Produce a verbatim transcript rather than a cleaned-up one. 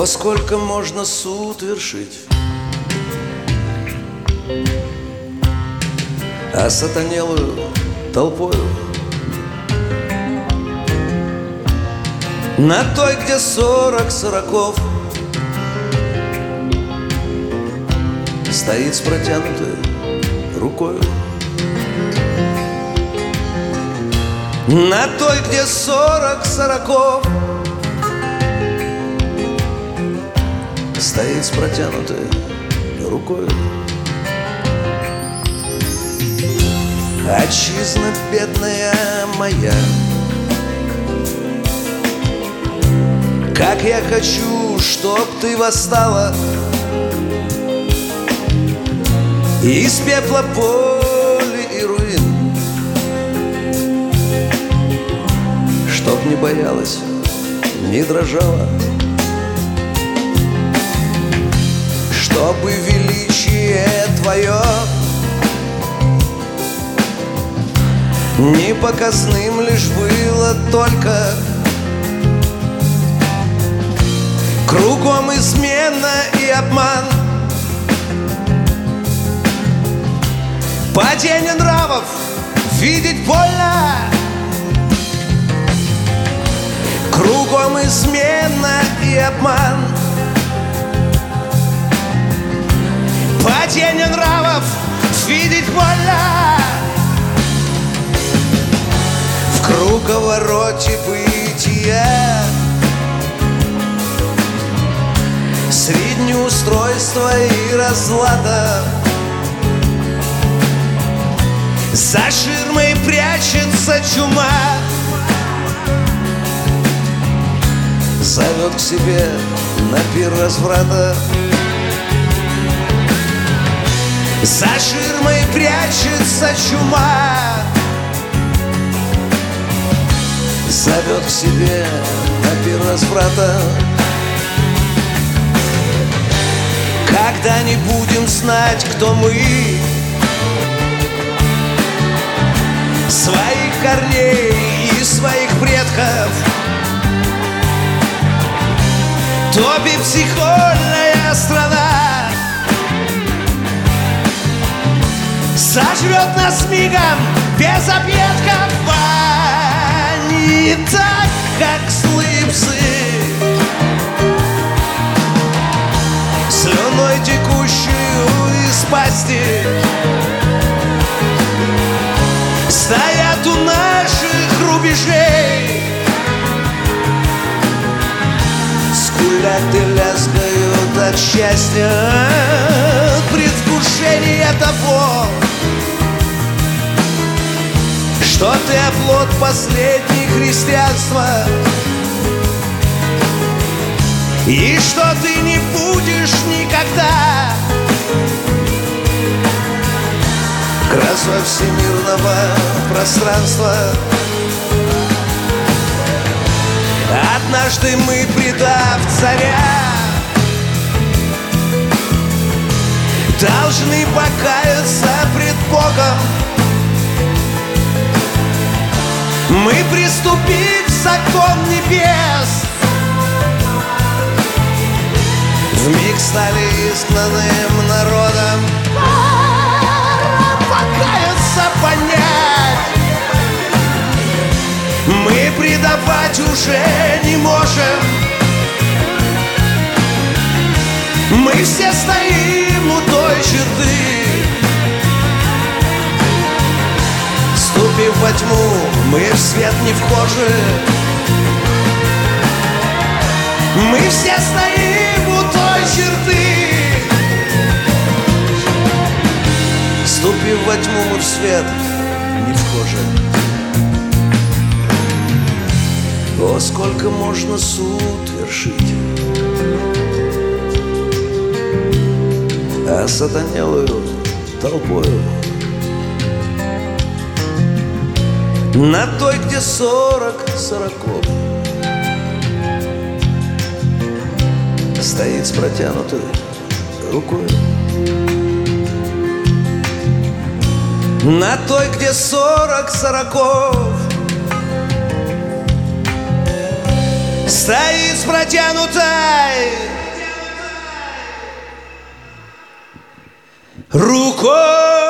О, сколько можно суд вершить, осатанелую толпою, на той, где сорок сороков стоит с протянутой рукою. На той, где сорок сороков стоит с протянутой рукою. Отчизна бедная моя, как я хочу, чтоб ты восстала из пепла поля и руин, чтоб не боялась, не дрожала, чтобы величие твое не показным лишь было только. Кругом измена и обман, падение нравов видеть больно. Кругом измена и обман, падение нравов видеть больно. В круговороте бытия средь неустройства и разлада за ширмой прячется чума, зовет к себе на пир разврата. За ширмой прячется чума, зовет к себе на пир разврата. Когда не будем знать, кто мы, своих корней и своих предков, то бипсихольная страна сожрет нас мигом без объедков, а не так, как злые псы, слюной текущую из пасти, стоят у наших рубежей, скулят и лязгают от счастья, от предвкушения того, что ты оплот последней христианства, и что ты не будешь никогда красой всемирного пространства. Однажды мы, предав царя, должны покаяться пред Богом. Мы приступим в закон небес, вмиг стали изгнанным народом. Пора покаяться, понять, мы предавать уже не можем. Мы все стоим у той черты, ступив во тьму, мы в свет не вхожи. Мы все стоим у той черты, ступив во тьму, мы в свет не вхожи. О, сколько можно суд вершить, осатанелую толпою, на той, где сорок сороков стоит с протянутой рукой. На той, где сорок сороков стоит с протянутой рукой.